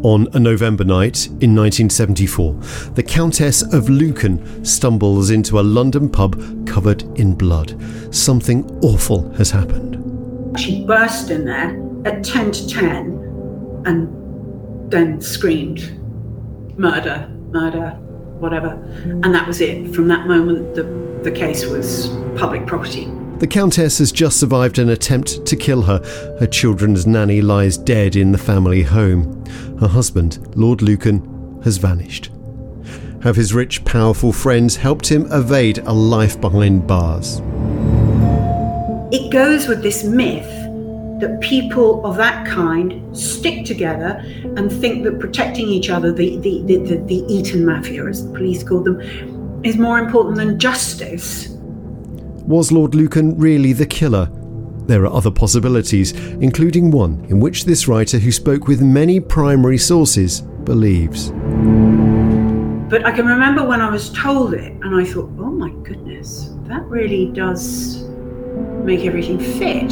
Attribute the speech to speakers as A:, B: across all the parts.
A: On a November night in 1974, the Countess of Lucan stumbles into a London pub covered in blood. Something awful has happened.
B: She burst in there at 10 to 10 and then screamed, "Murder, murder, whatever." And that was it. From that moment, the case was public property.
A: The Countess has just survived an attempt to kill her. Her children's nanny lies dead in the family home. Her husband, Lord Lucan, has vanished. Have his rich, powerful friends helped him evade a life behind bars?
B: It goes with this myth that people of that kind stick together and think that protecting each other, the Eton Mafia, as the police called them, is more important than justice.
A: Was Lord Lucan really the killer? There are other possibilities, including one in which this writer, who spoke with many primary sources, believes.
B: But I can remember when I was told it, and I thought, oh my goodness, that really does make everything fit.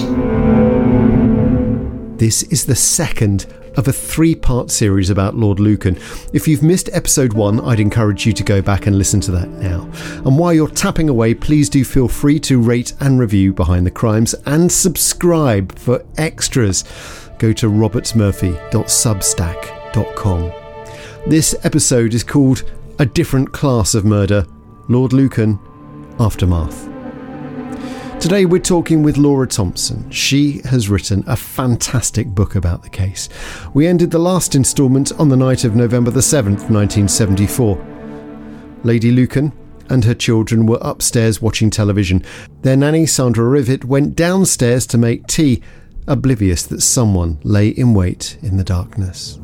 A: This is the second of a 3-part series about Lord Lucan. If you've missed episode 1, I'd encourage you to go back and listen to that now. And while you're tapping away, please do feel free to rate and review Behind the Crimes and subscribe for extras. Go to robertsmurphy.substack.com. This episode is called A Different Class of Murder, Lord Lucan, Aftermath. Today we're talking with Laura Thompson. She has written a fantastic book about the case. We ended the last instalment on the night of November the 7th, 1974. Lady Lucan and her children were upstairs watching television. Their nanny, Sandra Rivet, went downstairs to make tea, oblivious that someone lay in wait in the darkness.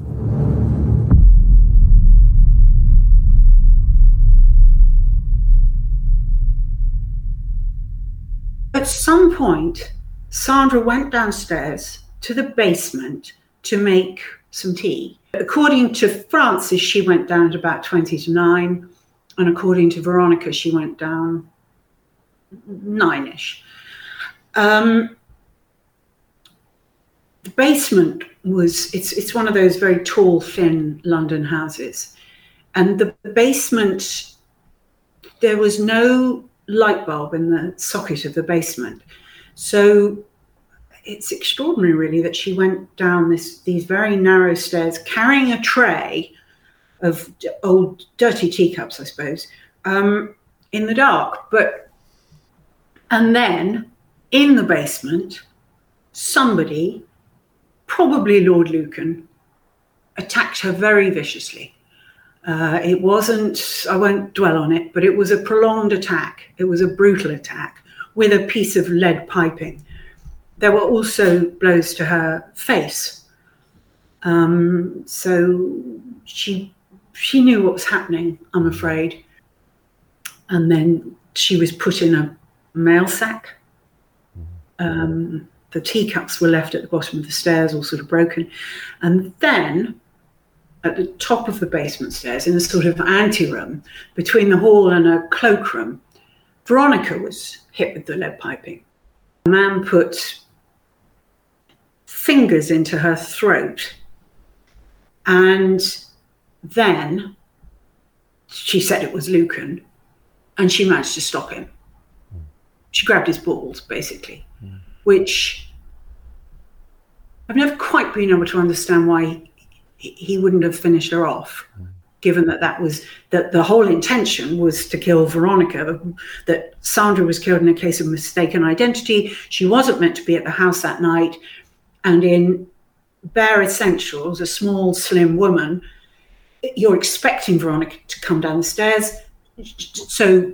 B: At some point, Sandra went downstairs to the basement to make some tea. According to Frances, she went down at about 20 to 9, and according to Veronica, she went down 9ish. The basement it's one of those very tall, thin London houses. And the basement, there was no light bulb in the socket of the basement. So it's extraordinary, really, that she went down these very narrow stairs carrying a tray of old dirty teacups, I suppose, in the dark. And then in the basement, somebody, probably Lord Lucan, attacked her very viciously. It wasn't, I won't dwell on it, but it was a prolonged attack. It was a brutal attack with a piece of lead piping. There were also blows to her face. So she knew what was happening, I'm afraid. And then she was put in a mail sack. The teacups were left at the bottom of the stairs, all sort of broken. And then at the top of the basement stairs, in a sort of anteroom between the hall and a cloakroom, Veronica was hit with the lead piping. A man put fingers into her throat, and then she said it was Lucan, and she managed to stop him. She grabbed his balls, basically, which I've never quite been able to understand why he wouldn't have finished her off, given that the whole intention was to kill Veronica, that Sandra was killed in a case of mistaken identity. She wasn't meant to be at the house that night. And in bare essentials, a small, slim woman, you're expecting Veronica to come down the stairs. So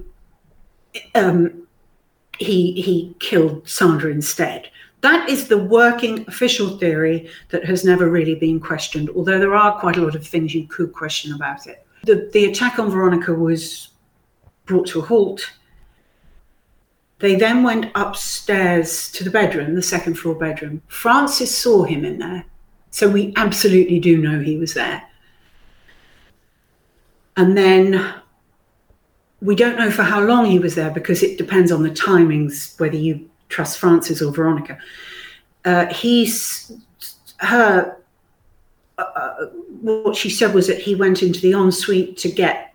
B: he killed Sandra instead. That is the working official theory that has never really been questioned, although there are quite a lot of things you could question about it. The attack on Veronica was brought to a halt. They then went upstairs to the bedroom, the second floor bedroom. Frances saw him in there, so we absolutely do know he was there. And then we don't know for how long he was there, because it depends on the timings, whether you trust Frances or Veronica. Her what she said was that he went into the ensuite to get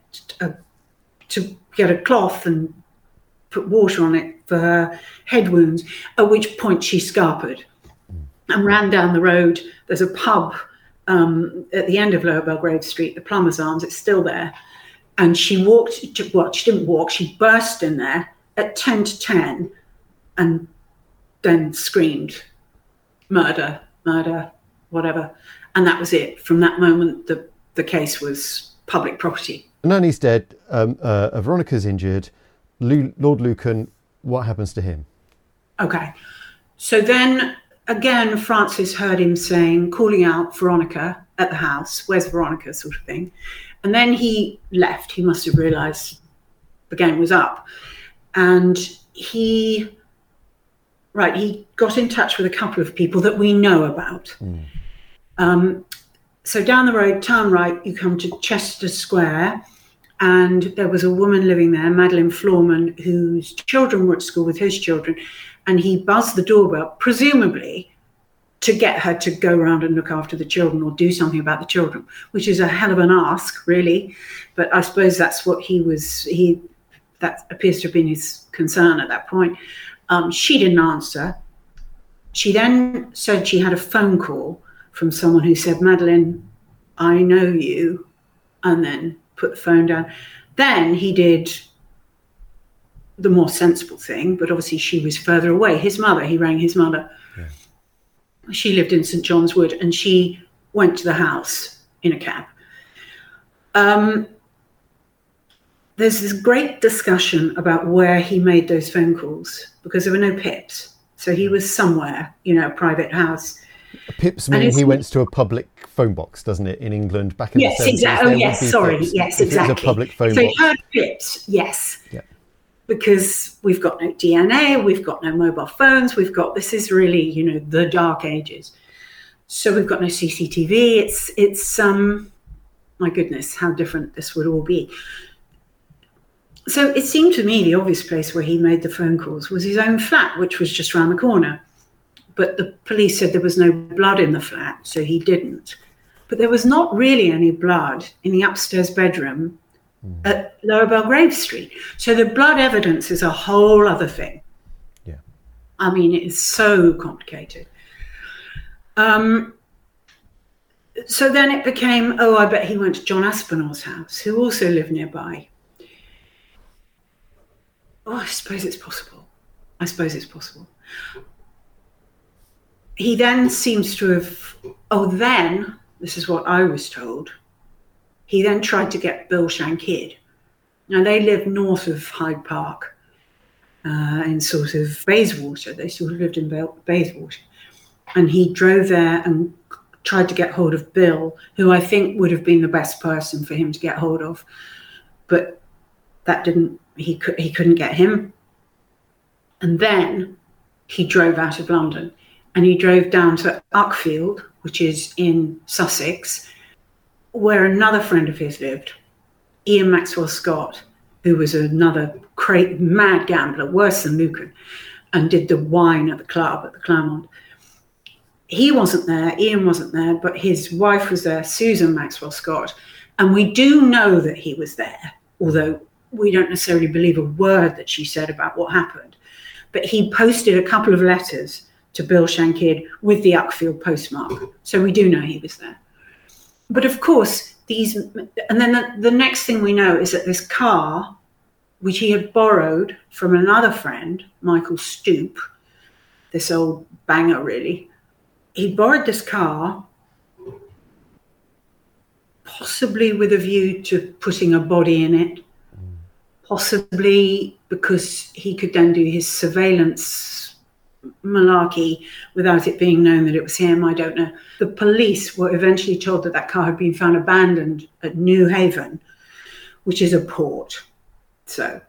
B: a cloth and put water on it for her head wounds, at which point she scarpered and ran down the road. There's a pub at the end of Lower Belgrave Street, the Plumber's Arms, it's still there. And she didn't walk, she burst in there at 10 to 10 and then screamed, murder, murder, whatever. And that was it. From that moment, the case was public property.
A: Nanny's dead, Veronica's injured. Lord Lucan, what happens to him?
B: Okay. So then, again, Francis heard him calling out Veronica at the house, where's Veronica, sort of thing. And then he left. He must have realised the game was up. And he got in touch with a couple of people that we know about. So down the road, turn right, you come to Chester Square, and there was a woman living there, Madeline Florman, whose children were at school with his children, and he buzzed the doorbell, presumably to get her to go around and look after the children or do something about the children, which is a hell of an ask, really. But I suppose that's what that appears to have been his concern at that point. She didn't answer. She then said she had a phone call from someone who said, Madeline, I know you, and then put the phone down. Then he did the more sensible thing, but obviously she was further away. He rang his mother. Yeah. She lived in St. John's Wood, and she went to the house in a cab. There's this great discussion about where he made those phone calls, because there were no pips. So he was somewhere, a private house.
A: Pips mean he went to a public phone box, doesn't it, in England back in the 70s?
B: Exactly. Yes, exactly.
A: It was a public phone box.
B: They had pips, yes. Yeah. Because we've got no DNA, we've got no mobile phones, this is really, the dark ages. So we've got no CCTV. It's my goodness, how different this would all be. So it seemed to me the obvious place where he made the phone calls was his own flat, which was just around the corner. But the police said there was no blood in the flat, so he didn't. But there was not really any blood in the upstairs bedroom at Lower Belgrave Street. So the blood evidence is a whole other thing.
A: Yeah.
B: I mean, it is so complicated. So then it became, I bet he went to John Aspinall's house, who also lived nearby. I suppose it's possible. He then seems to have, this is what I was told, he then tried to get Bill Shankid. Now, they live north of Hyde Park, in sort of Bayswater. They sort of lived in Bayswater. And he drove there and tried to get hold of Bill, who I think would have been the best person for him to get hold of. But that he couldn't get him. And then he drove out of London. And he drove down to Uckfield, which is in Sussex, where another friend of his lived, Ian Maxwell Scott, who was another mad gambler, worse than Lucan, and did the wine at the club at the Claremont. He wasn't there, Ian wasn't there, but his wife was there, Susan Maxwell Scott. And we do know that he was there, although we don't necessarily believe a word that she said about what happened. But he posted a couple of letters to Bill Shankid with the Uckfield postmark. So we do know he was there. But of course, and then the next thing we know is that this car, which he had borrowed from another friend, Michael Stoop, this old banger really, he borrowed this car possibly with a view to putting a body in it, possibly because he could then do his surveillance malarkey without it being known that it was him. I don't know. The police were eventually told that car had been found abandoned at New Haven, which is a port. So,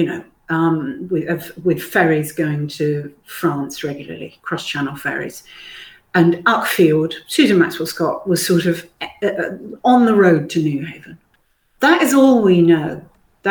B: with ferries going to France regularly, cross-channel ferries. And Uckfield, Susan Maxwell Scott, was sort of on the road to New Haven. That is all we know.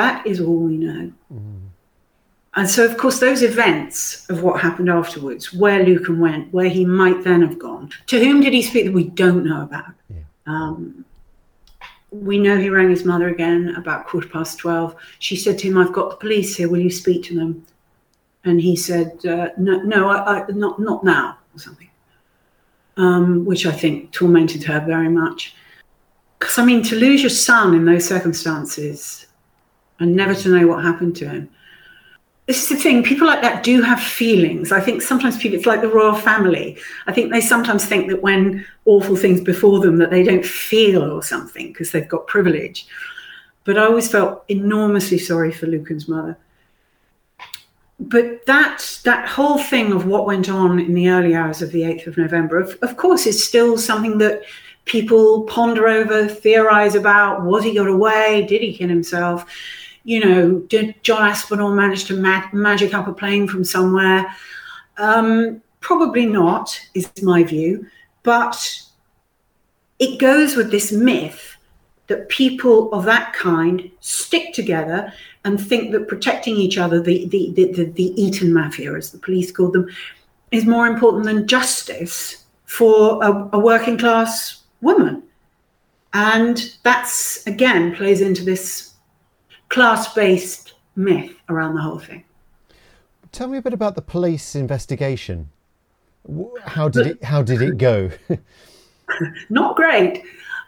B: And so, of course, those events of what happened afterwards, where Lucan went, where he might then have gone, to whom did he speak that we don't know about?
A: Yeah.
B: We know he rang his mother again about 12:15. She said to him, "I've got the police here. Will you speak to them?" And he said, "No, I not now," or something, which I think tormented her very much. Because, I mean, to lose your son in those circumstances and never to know what happened to him. This is the thing. People like that do have feelings. I think sometimes people, it's like the royal family. I think they sometimes think that when awful things befall them that they don't feel or something because they've got privilege. But I always felt enormously sorry for Lucan's mother. But that whole thing of what went on in the early hours of the 8th of November, of course, is still something that people ponder over, theorize about. Was he got away? Did he kill himself? You know, did John Aspinall manage to magic up a plane from somewhere? Probably not, is my view. But it goes with this myth that people of that kind stick together and think that protecting each other, the Eton Mafia, as the police called them, is more important than justice for a working class woman. And that's, again, plays into this class-based myth around the whole thing.
A: Tell me a bit about the police investigation. How did it go?
B: Not great.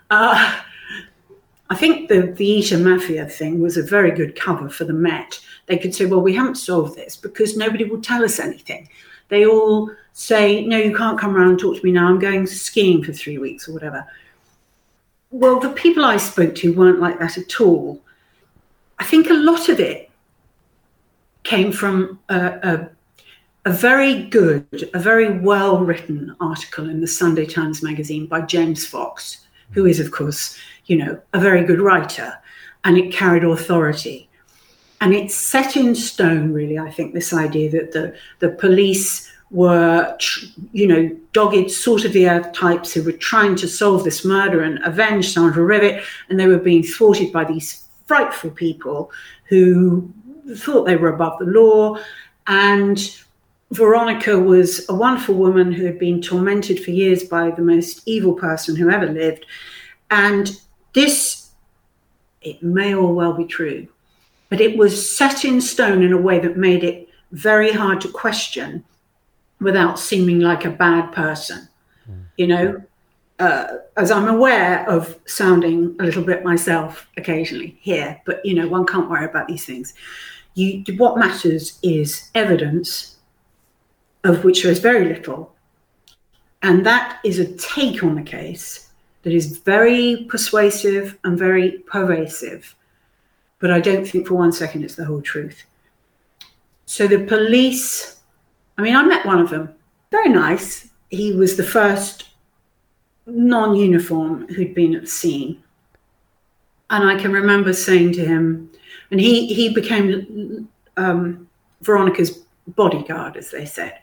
B: I think the Eton Mafia thing was a very good cover for the Met. They could say, well, we haven't solved this because nobody will tell us anything. They all say, no, you can't come around and talk to me now. I'm going skiing for 3 weeks or whatever. Well, the people I spoke to weren't like that at all. I think a lot of it came from a very good, a very well-written article in the Sunday Times magazine by James Fox, who is, of course, you know, a very good writer, and it carried authority. And it's set in stone, really, I think, this idea that the police were, you know, dogged, salt-of-the-earth types who were trying to solve this murder and avenge Sandra Rivet, and they were being thwarted by these frightful people who thought they were above the law. And Veronica was a wonderful woman who had been tormented for years by the most evil person who ever lived. And this, it may all well be true, but it was set in stone in a way that made it very hard to question without seeming like a bad person. You know, as I'm aware of sounding a little bit myself occasionally here, but, you know, one can't worry about these things. What matters is evidence, of which there is very little. And that is a take on the case that is very persuasive and very pervasive. But I don't think for one second it's the whole truth. So the police, I mean, I met one of them, very nice. He was the first non-uniform who'd been at the scene. And I can remember saying to him, and he became Veronica's bodyguard, as they said.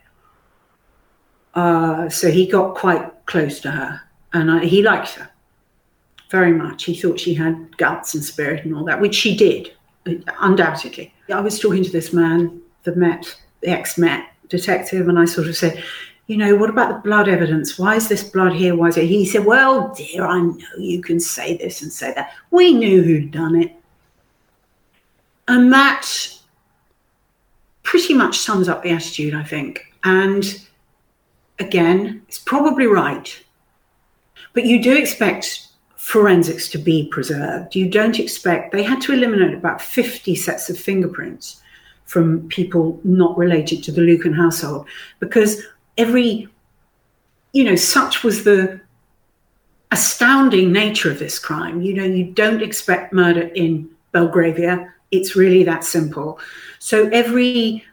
B: So he got quite close to her, and he liked her very much. He thought she had guts and spirit and all that, which she did, undoubtedly. I was talking to this man, the ex-Met detective, and I sort of said, you know, what about the blood evidence? Why is this blood here? Why is it? He said, well, dear, I know you can say this and say that. We knew who'd done it. And that pretty much sums up the attitude, I think. And again, it's probably right. But you do expect forensics to be preserved. You don't expect, they had to eliminate about 50 sets of fingerprints from people not related to the Lucan household, because every, you know, such was the astounding nature of this crime. You know, you don't expect murder in Belgravia. It's really that simple. So every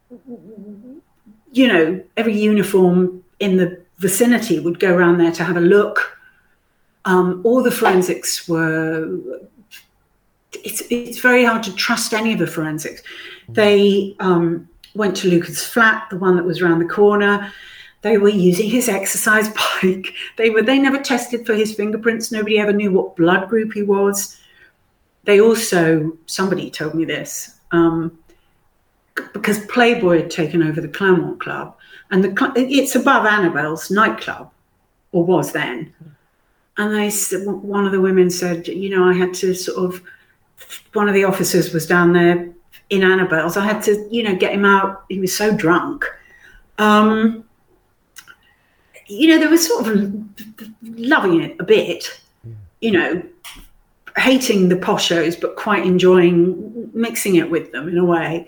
B: uniform in the vicinity would go around there to have a look. All the forensics were, it's very hard to trust any of the forensics. They went to Lucan's flat, the one that was around the corner. They were using his exercise bike. They never tested for his fingerprints. Nobody ever knew what blood group he was. They also, somebody told me this, because Playboy had taken over the Claremont Club, and it's above Annabelle's nightclub, or was then. And one of the women said, I had to one of the officers was down there in Annabelle's. I had to, get him out. He was so drunk. They were sort of loving it a bit, hating the poshos, but quite enjoying mixing it with them in a way.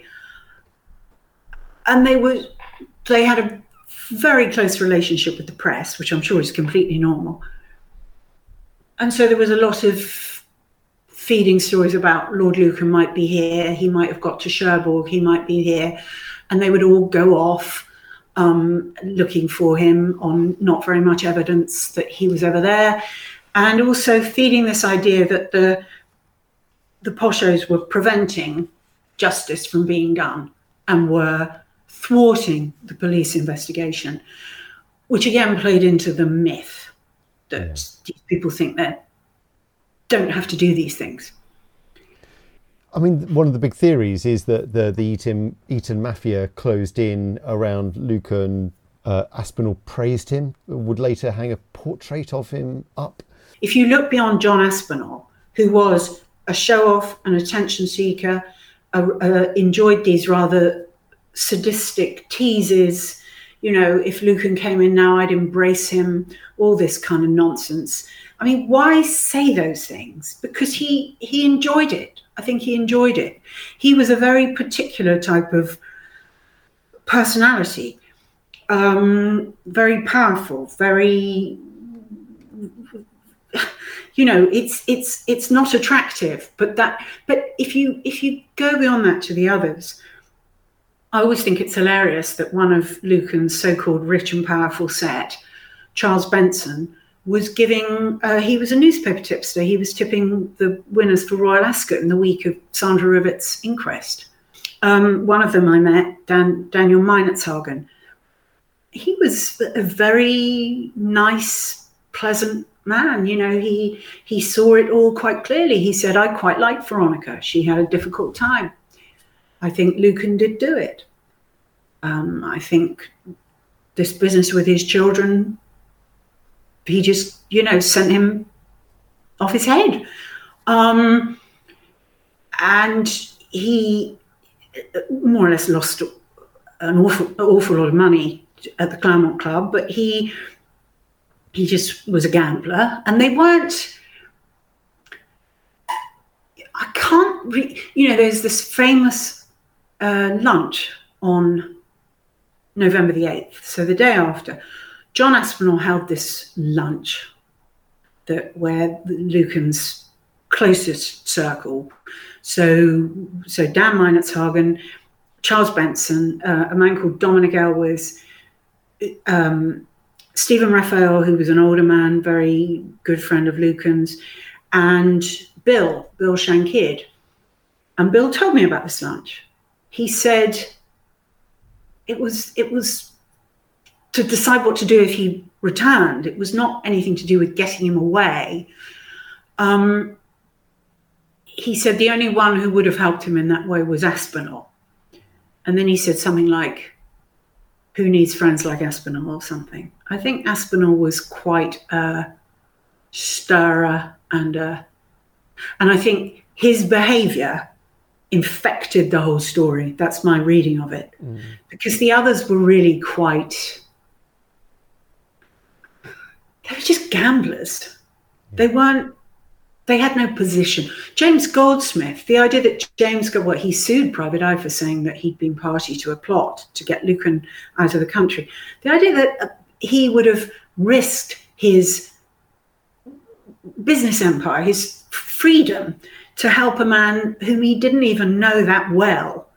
B: And they had a very close relationship with the press, which I'm sure is completely normal. And so there was a lot of feeding stories about Lord Lucan might be here, he might have got to Cherbourg, he might be here. And they would all go off looking for him on not very much evidence that he was ever there. And also feeding this idea that the poshos were preventing justice from being done and were thwarting the police investigation, which again played into the myth that these people think they don't have to do these things.
A: I mean, one of the big theories is that the Eton mafia closed in around Lucan. Aspinall praised him, would later hang a portrait of him up.
B: If you look beyond John Aspinall, who was a show-off, an attention seeker, enjoyed these rather sadistic teases, if Lucan came in now, I'd embrace him, all this kind of nonsense. I mean, why say those things? Because he enjoyed it. I think he enjoyed it. He was a very particular type of personality, very powerful, very, it's not attractive, but if you go beyond that to the others, I always think it's hilarious that one of Lucan's so-called rich and powerful set, Charles Benson, was he was a newspaper tipster. He was tipping the winners for Royal Ascot in the week of Sandra Rivett's inquest. One of them I met, Daniel Meinertzhagen. He was a very nice, pleasant man. He saw it all quite clearly. He said, I quite liked Veronica. She had a difficult time. I think Lucan did do it. I think this business with his children, he just, sent him off his head. And he more or less lost an awful lot of money at the Claremont Club, but he just was a gambler. And they weren't, I can't there's this famous lunch on November the 8th. So the day after, John Aspinall held this lunch where Lucan's closest circle. So Dan Meinertzhagen, Charles Benson, a man called Dominic Elwes, Stephen Raphael, who was an older man, very good friend of Lucan's, and Bill Shankid. And Bill told me about this lunch. He said it was to decide what to do if he returned. It was not anything to do with getting him away. He said the only one who would have helped him in that way was Aspinall. And then he said something like, who needs friends like Aspinall or something. I think Aspinall was quite a stirrer and I think his behaviour infected the whole story. That's my reading of it. Because the others were really they were just gamblers. They had no position. James Goldsmith, the idea that he sued Private Eye for saying that he'd been party to a plot to get Lucan out of the country. The idea that he would have risked his business empire, his freedom, to help a man whom he didn't even know that well,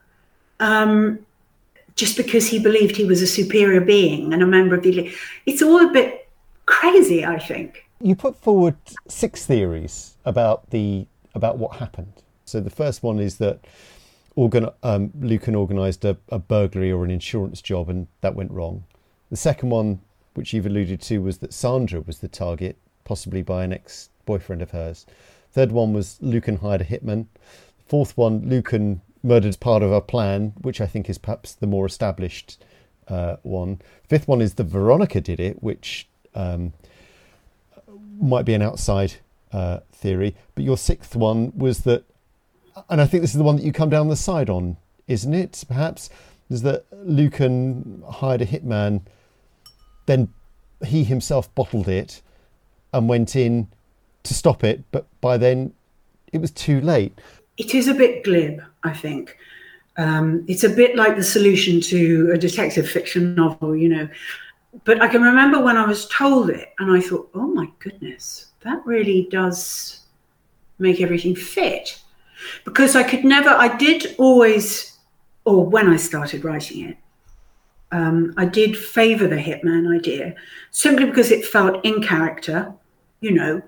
B: just because he believed he was a superior being and a member of the elite. It's all a bit crazy, I think.
A: You put forward 6 theories about what happened. So the first one is that Lucan organised a burglary or an insurance job and that went wrong. The second one, which you've alluded to, was that Sandra was the target, possibly by an ex-boyfriend of hers. Third one was Lucan hired a hitman. Fourth one, Lucan murdered as part of a plan, which I think is perhaps the more established one. Fifth one is that Veronica did it, which might be an outside theory, but your sixth one was that, and I think this is the one that you come down the side on, isn't it? Perhaps is that Lucan hired a hitman, then he himself bottled it and went in to stop it, but by then it was too late.
B: It is a bit glib, I think. It's a bit like the solution to a detective fiction novel, you know. But I can remember when I was told it and I thought, oh my goodness, that really does make everything fit. Because I did always, or when I started writing it, I did favour the hitman idea simply because it felt in character, you know.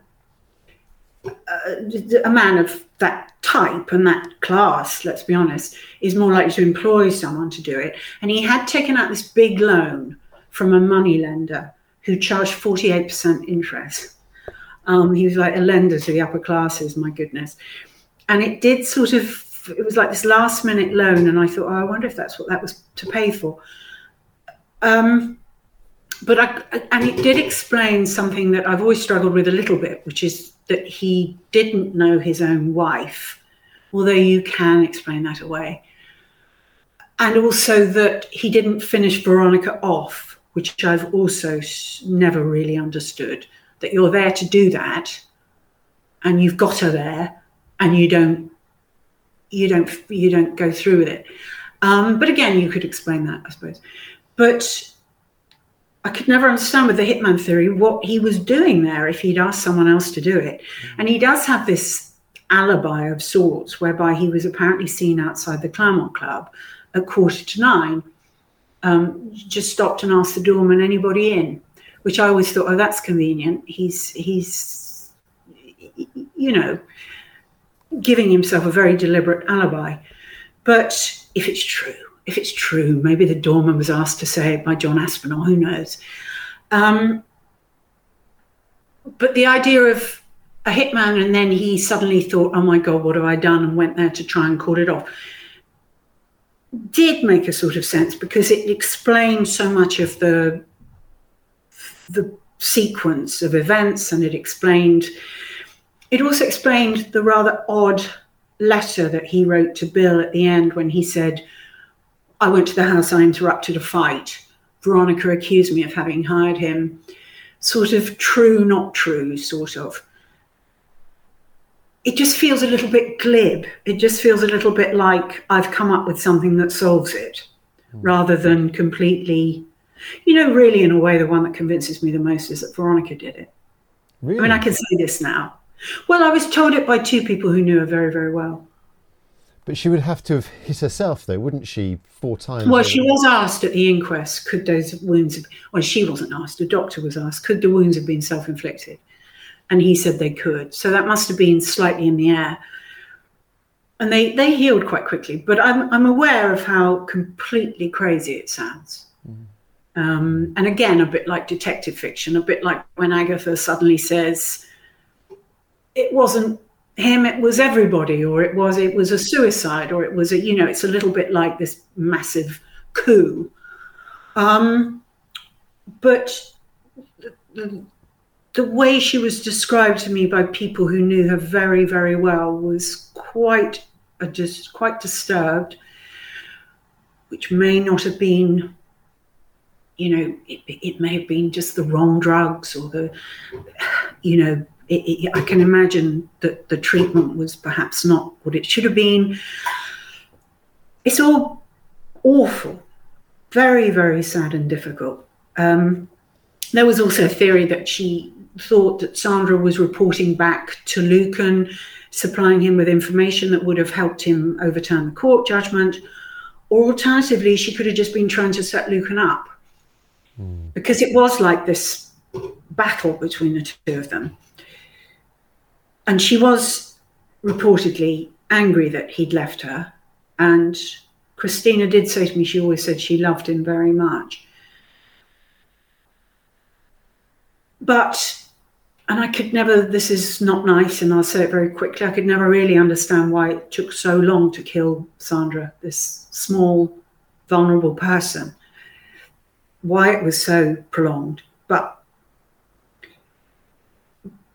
B: A man of that type and that class, let's be honest, is more likely to employ someone to do it. And he had taken out this big loan from a moneylender who charged 48% interest. He was like a lender to the upper classes, my goodness. And it did it was like this last minute loan. And I thought, oh, I wonder if that's what that was to pay for. And it did explain something that I've always struggled with a little bit, which is that he didn't know his own wife, although you can explain that away. And also that he didn't finish Veronica off, which I've also never really understood, that you're there to do that and you've got her there and you don't go through with it. But again, you could explain that, I suppose. But I could never understand with the hitman theory what he was doing there if he'd asked someone else to do it. And he does have this alibi of sorts whereby he was apparently seen outside the Claremont Club at 8:45. Just stopped and asked the doorman, anybody in? Which I always thought, oh, that's convenient. He's you know, giving himself a very deliberate alibi. But if it's true, maybe the doorman was asked to say it by John Aspinall, who knows? But the idea of a hitman and then he suddenly thought, oh my God, what have I done? And went there to try and call it off. Did make a sort of sense because it explained so much of the sequence of events, and it also explained the rather odd letter that he wrote to Bill at the end when he said, I went to the house, I interrupted a fight. Veronica accused me of having hired him. Sort of true, not true, sort of. It just feels a little bit glib. It just feels a little bit like I've come up with something that solves it, rather than completely, you know, really in a way, the one that convinces me the most is that Veronica did it.
A: Really?
B: I mean, I can say this now. Well, I was told it by two people who knew her very, very well.
A: But she would have to have hit herself, though, wouldn't she, 4 times?
B: Well, she was asked at the inquest, could those wounds have... Well, she wasn't asked. The doctor was asked, could the wounds have been self-inflicted? And he said they could. So that must have been slightly in the air. And they healed quite quickly. But I'm aware of how completely crazy it sounds. And again, a bit like detective fiction, a bit like when Agatha suddenly says, it wasn't him, it was everybody, or it was a suicide, or it was a, you know, it's a little bit like this massive coup. But the way she was described to me by people who knew her very, very well was quite disturbed, which may not have been, you know, it may have been just the wrong drugs or the, you know, I can imagine that the treatment was perhaps not what it should have been. It's all awful, very, very sad and difficult. There was also a theory that she thought that Sandra was reporting back to Lucan, supplying him with information that would have helped him overturn the court judgment. Or alternatively, she could have just been trying to set Lucan up. Because it was like this battle between the two of them. And she was reportedly angry that he'd left her. And Christina did say to me, she always said she loved him very much. But, and I could never, this is not nice, and I'll say it very quickly, I could never really understand why it took so long to kill Sandra, this small, vulnerable person, why it was so prolonged. But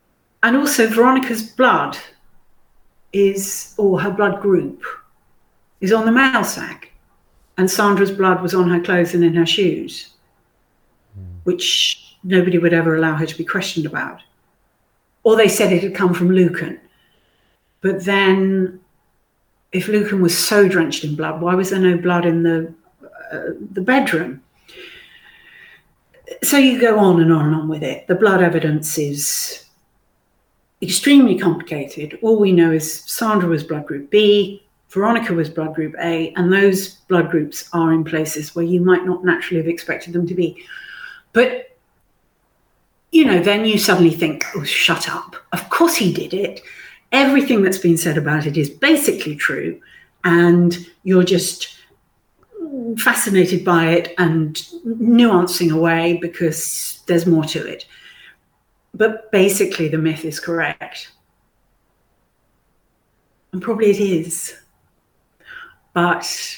B: And also Veronica's blood or her blood group is on the mail sack. And Sandra's blood was on her clothes and in her shoes, which nobody would ever allow her to be questioned about. Or they said it had come from Lucan. But then, if Lucan was so drenched in blood, why was there no blood in the bedroom? So you go on and on and on with it. The blood evidence is extremely complicated. All we know is Sandra was blood group B, Veronica was blood group A, and those blood groups are in places where you might not naturally have expected them to be. But, then you suddenly think, oh, shut up. Of course he did it. Everything that's been said about it is basically true. And you're just fascinated by it and nuancing away because there's more to it. But basically the myth is correct. And probably it is. But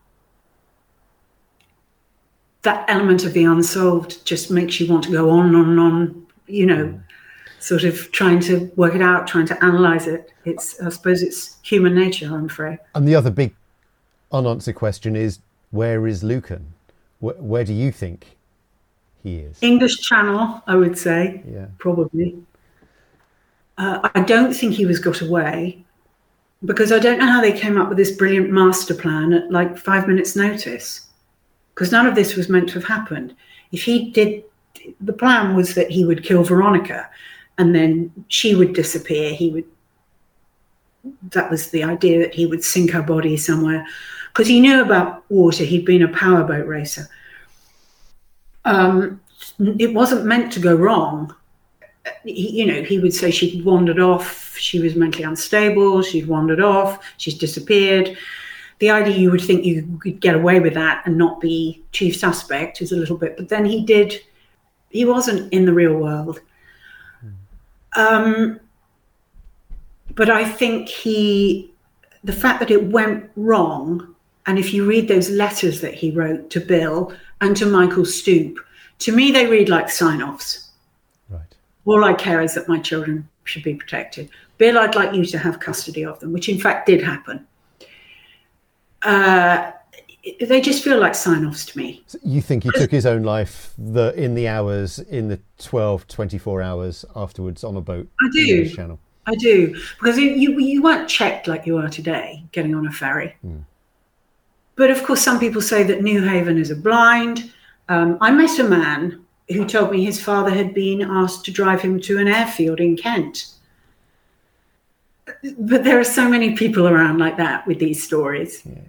B: that element of the unsolved just makes you want to go on and on, sort of trying to work it out, trying to analyze it. I suppose it's human nature, I'm afraid.
A: And the other big unanswered question is, where is Lucan? Where do you think he is?
B: English Channel, I would say, probably. I don't think he was got away, because I don't know how they came up with this brilliant master plan at like 5 minutes notice, because none of this was meant to have happened. If he did, the plan was that he would kill Veronica and then she would disappear. That was the idea, that he would sink her body somewhere, because he knew about water. He'd been a powerboat racer. It wasn't meant to go wrong. He would say she'd wandered off, she was mentally unstable, she'd wandered off, she's disappeared. The idea you would think you could get away with that and not be chief suspect is a little bit, but then he wasn't in the real world. But I think the fact that it went wrong, and if you read those letters that he wrote to Bill and to Michael Stoop, to me they read like sign-offs. All I care is that my children should be protected. Bill, I'd like you to have custody of them, which in fact did happen. They just feel like sign-offs to me.
A: So you think he took his own life in the 12, 24 hours afterwards on a boat?
B: I do. Channel? I do. Because you weren't checked like you are today, getting on a ferry. But of course, some people say that New Haven is a blind. I met a man who told me his father had been asked to drive him to an airfield in Kent. But there are so many people around like that with these stories. Yeah.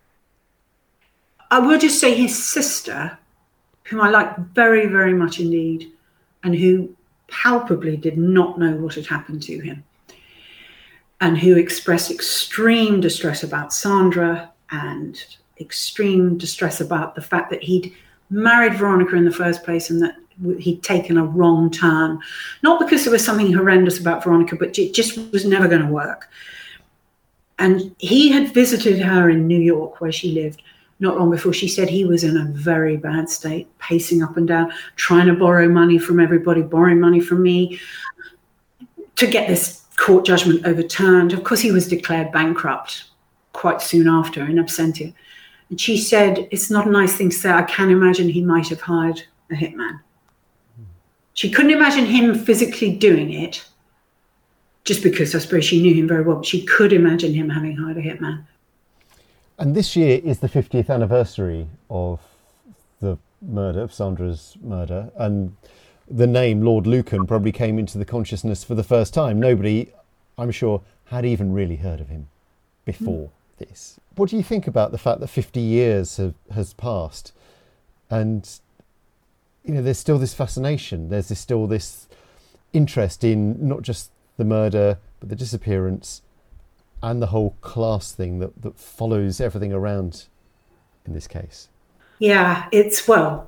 B: I will just say his sister, whom I like very, very much indeed, and who palpably did not know what had happened to him, and who expressed extreme distress about Sandra and extreme distress about the fact that he'd married Veronica in the first place and that he'd taken a wrong turn. Not because there was something horrendous about Veronica, but it just was never going to work. And he had visited her in New York, where she lived, not long before. She said he was in a very bad state, pacing up and down, trying to borrow money from everybody, borrowing money from me to get this court judgment overturned. Of course, he was declared bankrupt quite soon after in absentia. And she said, it's not a nice thing to say. I can imagine he might have hired a hitman. She couldn't imagine him physically doing it, just because I suppose she knew him very well, but she could imagine him having hired a hitman.
A: And this year is the 50th anniversary of the murder, of Sandra's murder, and the name Lord Lucan probably came into the consciousness for the first time. Nobody, I'm sure, had even really heard of him before this. What do you think about the fact that 50 years has passed, and there's still this fascination, still this interest in not just the murder, but the disappearance and the whole class thing that follows everything around in this case? Yeah,
B: it's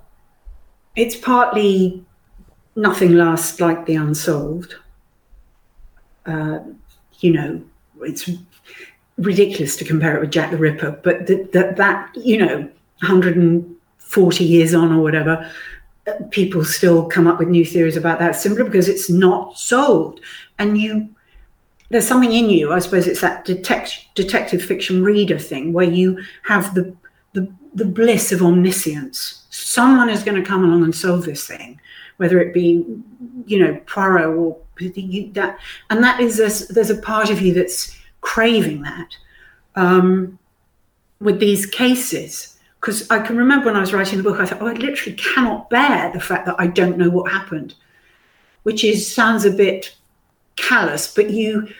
B: partly nothing lasts like the unsolved. It's ridiculous to compare it with Jack the Ripper, but that 140 years on or whatever, people still come up with new theories about that simply because it's not solved. And there's something in you, I suppose it's that detective fiction reader thing, where you have the bliss of omniscience. Someone is going to come along and solve this thing, whether it be, Poirot or that. And that is, there's a part of you that's craving that with these cases. Because I can remember when I was writing the book, I thought, I literally cannot bear the fact that I don't know what happened, which sounds a bit callous, but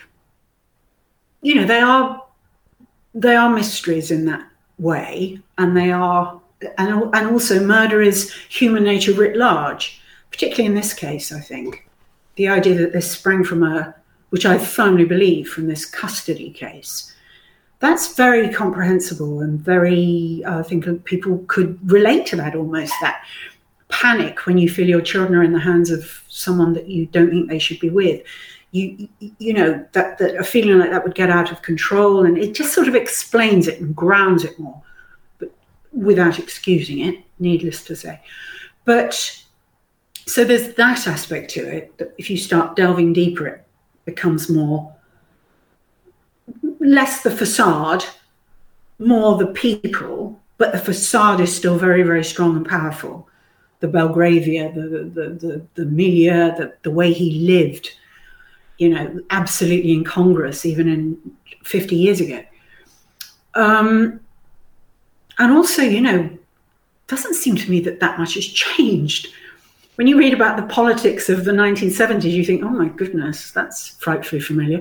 B: they are mysteries in that way, and they are, and also murder is human nature writ large, particularly in this case. I think the idea that this sprang from which I firmly believe, from this custody case. That's very comprehensible and very, I think people could relate to that almost, that panic when you feel your children are in the hands of someone that you don't think they should be with. That a feeling like that would get out of control, and it just sort of explains it and grounds it more, but without excusing it, needless to say. But so there's that aspect to it, that if you start delving deeper, it becomes less the facade, more the people, but the facade is still very, very strong and powerful. The Belgravia, the milieu, the way he lived, absolutely incongruous even in 50 years ago. And also, doesn't seem to me that much has changed. When you read about the politics of the 1970s, you think, oh my goodness, that's frightfully familiar.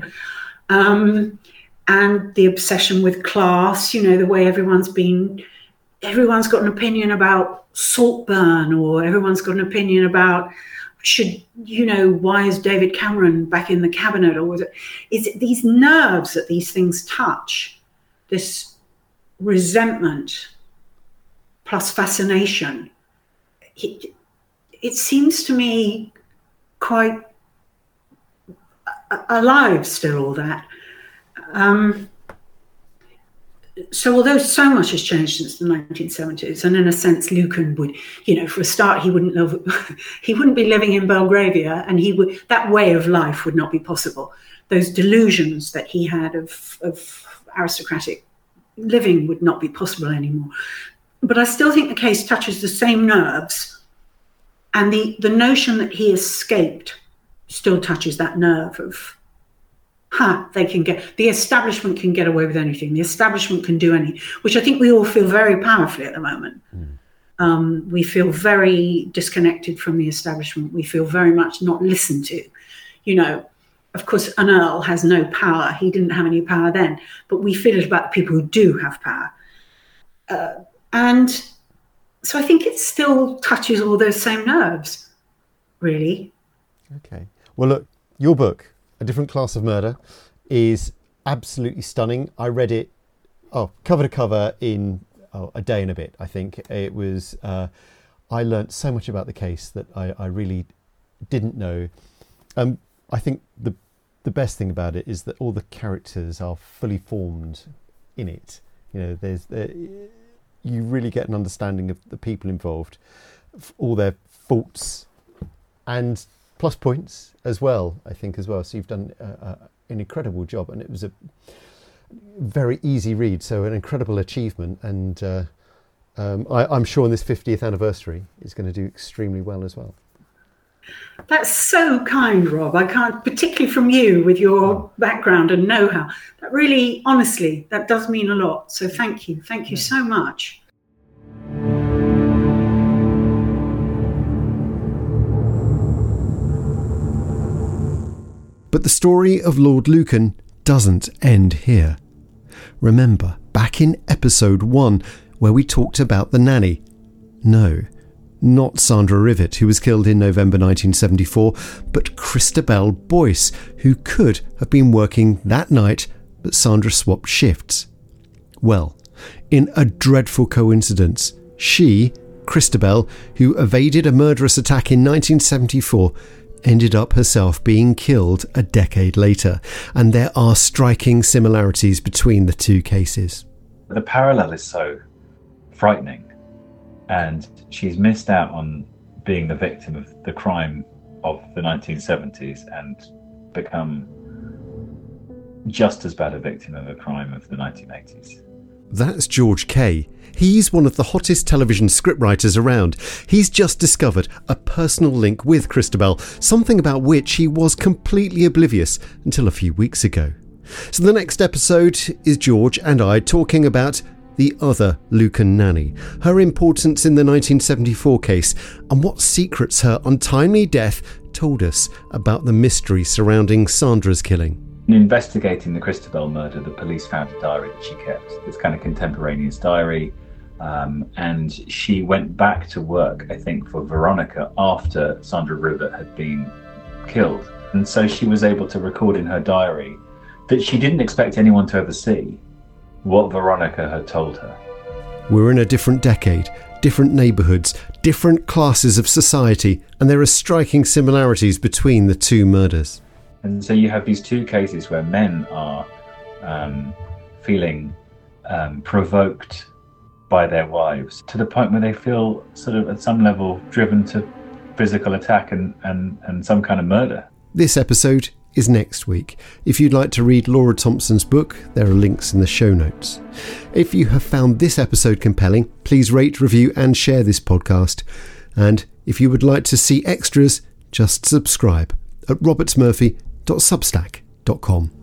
B: And the obsession with class, the way everyone's got an opinion about Saltburn, or everyone's got an opinion about why is David Cameron back in the cabinet, or is it these nerves that these things touch, this resentment plus fascination? It seems to me quite alive still, all that. So although so much has changed since the 1970s, and in a sense Lucan would, for a start, he wouldn't be living in Belgravia, and that way of life would not be possible. Those delusions that he had of aristocratic living would not be possible anymore. But I still think the case touches the same nerves, and the notion that he escaped still touches that nerve of, the establishment can get away with anything. The establishment can do anything, which I think we all feel very powerfully at the moment. We feel very disconnected from the establishment. We feel very much not listened to. Of course, an earl has no power. He didn't have any power then, but we feel it about the people who do have power. And so I think it still touches all those same nerves, really. Okay.
A: Well, look, your book, A Different Class of Murder, is absolutely stunning. I read it cover to cover in a day and a bit. I think it was. I learnt so much about the case that I really didn't know. I think the best thing about it is that all the characters are fully formed in it. You really get an understanding of the people involved, all their faults and plus points as well, I think as well. So you've done an incredible job, and it was a very easy read, so an incredible achievement. And I'm sure on this 50th anniversary it's going to do extremely well as well.
B: That's so kind, Rob. I can't, particularly from you with your background and know-how. That really, honestly, that does mean a lot. So thank you. Thank you so much.
A: But the story of Lord Lucan doesn't end here. Remember, back in episode 1, where we talked about the nanny. No, not Sandra Rivet, who was killed in November 1974, but Christabel Boyce, who could have been working that night, but Sandra swapped shifts. Well, in a dreadful coincidence, she, Christabel, who evaded a murderous attack in 1974, ended up herself being killed a decade later, and there are striking similarities between the two cases.
C: The parallel is so frightening, and she's missed out on being the victim of the crime of the 1970s and become just as bad a victim of a crime of the 1980s.
A: That's George Kay. He's one of the hottest television scriptwriters around. He's just discovered a personal link with Christabel, something about which he was completely oblivious until a few weeks ago. So the next episode is George and I talking about the other Lucan nanny, her importance in the 1974 case, and what secrets her untimely death told us about the mystery surrounding Sandra's killing.
C: In investigating the Christabel murder, the police found a diary that she kept, this kind of contemporaneous diary, and she went back to work, I think, for Veronica after Sandra Rivet had been killed. And so she was able to record in her diary that she didn't expect anyone to ever see what Veronica had told her.
A: We're in a different decade, different neighbourhoods, different classes of society, and there are striking similarities between the two murders.
C: And so you have these two cases where men are feeling provoked by their wives to the point where they feel sort of at some level driven to physical attack and some kind of murder.
A: This episode is next week. If you'd like to read Laura Thompson's book, there are links in the show notes. If you have found this episode compelling, please rate, review and share this podcast. And if you would like to see extras, just subscribe at robertsmurphy.substack.com.